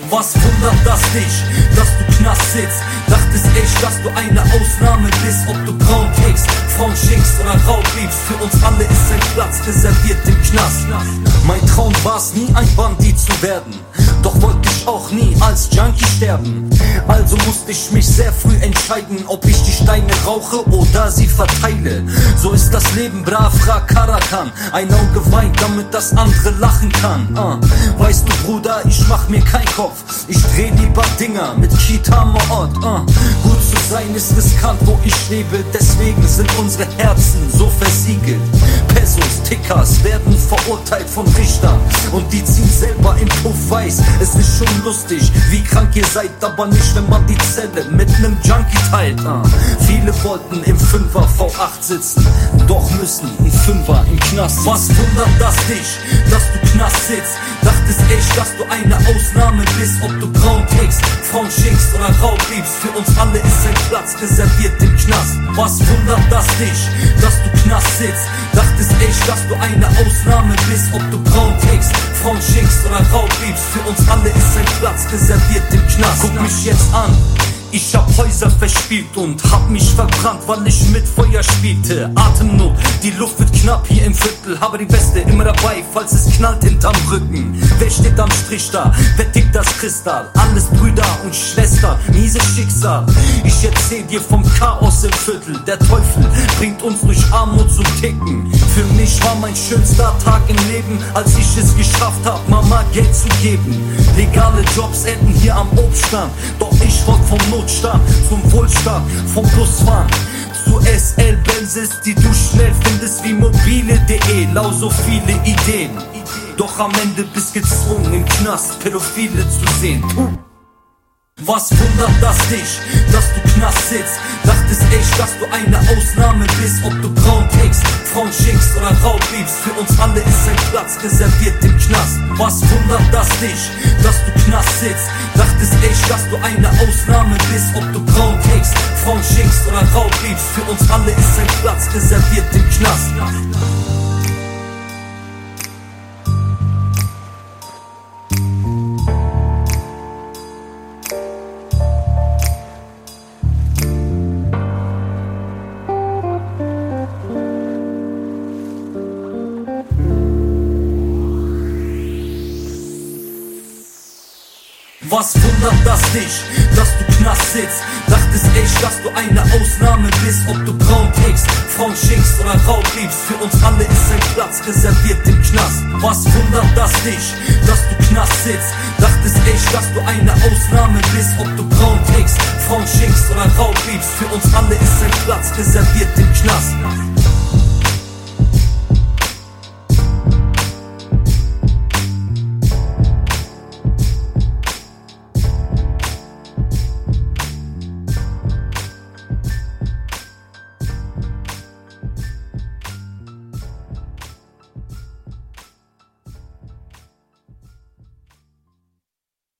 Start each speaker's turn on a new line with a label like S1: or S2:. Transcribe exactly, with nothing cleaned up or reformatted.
S1: Was wundert das dich, dass du Knast sitzt? Dachtest echt, dass du eine Ausnahme bist? Ob du braun trägst, Frauen schickst oder Raub liebst, für uns alle ist ein Platz reserviert im Knast. Mein Traum war's nie, ein Bandit zu werden, doch wollte ich auch nie als Junkie sterben. Also musste ich mich sehr früh entscheiden, ob ich die Steine rauche oder sie verteile. So ist das Leben, brav, frag Karakan. Ein Auge weint, damit das andere lachen kann. uh. Weißt du Bruder, ich mach mir keinen Kopf, ich dreh lieber Dinger mit Kitama Ort. uh. Gut zu sein ist riskant, wo ich lebe, deswegen sind unsere Herzen so versiegelt. Pesos, Tickers werden verurteilt von Richtern und die ziehen selber im Puff weiß. Es ist schon lustig, wie krank ihr seid, aber nicht, wenn man die Zelle mit nem Junkie teilt. uh. Viele wollten im Fünfer V acht sitzen, doch müssen ein Fünfer im Knast sitzen. Was wundert das dich, dass du Knast sitzt? Dachtest echt, dass du eine Ausnahme bist? Ob du braun trägst, Frauen schickst oder Raub liebst, für uns alle ist ein Platz reserviert im Knast. Was wundert das dich, dass du Knast sitzt? Dachtest echt, dass du eine Ausnahme bist? Ob du braun trägst, Frauen schickst oder Raub liebst, für uns alle ist ein Platz reserviert im Knast. Guck mich jetzt an, ich hab Häuser verspielt und hab mich verbrannt, weil ich mit Feuer spielte. Atemnot, die Luft wird knapp hier im Viertel, habe die Weste immer dabei, falls es knallt hinterm Rücken. Wer steht am Strich da? Wer tickt das Kristall? Alles Brüder und Schwestern, mieses Schicksal. Ich erzähl dir vom Chaos im Viertel. Der Teufel bringt uns durch Armut zum Ticken. Für mich war mein schönster Tag im Leben, als ich es geschafft hab, Mama Geld zu geben. Legale Jobs enden hier am Obststand, doch ich wollte vom Notstand zum Wohlstand, vom Busfahren zu S L Benzes, die du schnell findest wie mobile punkt de. Lau so viele Ideen, doch am Ende bist gezwungen im Knast Pädophile zu sehen. Puh. Was wundert das dich, dass du Knast sitzt? Dachtest echt, dass du eine Ausnahme bist? Ob du braun trägst, Frauen schickst oder Raub liebst, für uns alle ist ein Platz reserviert im Knast. Was wundert das dich, dass du Knast sitzt? Dachtest echt, dass du eine Ausnahme bist? Ob du braun trägst, Frauen schickst oder Raub liebst, für uns alle ist ein Platz reserviert im Knast. Was wundert das dich, dass du Knast sitzt? Dachtest echt, dass du eine Ausnahme bist? Ob du braun trägst, Frauen schickst oder Raub liebst, für uns alle ist ein Platz reserviert im Knast. Was wundert das dich, dass du Knast sitzt? Dachtest echt, dass du eine Ausnahme bist? Ob du braun trägst, Frauen schickst oder Raub liebst, für uns alle ist ein Platz reserviert im Knast.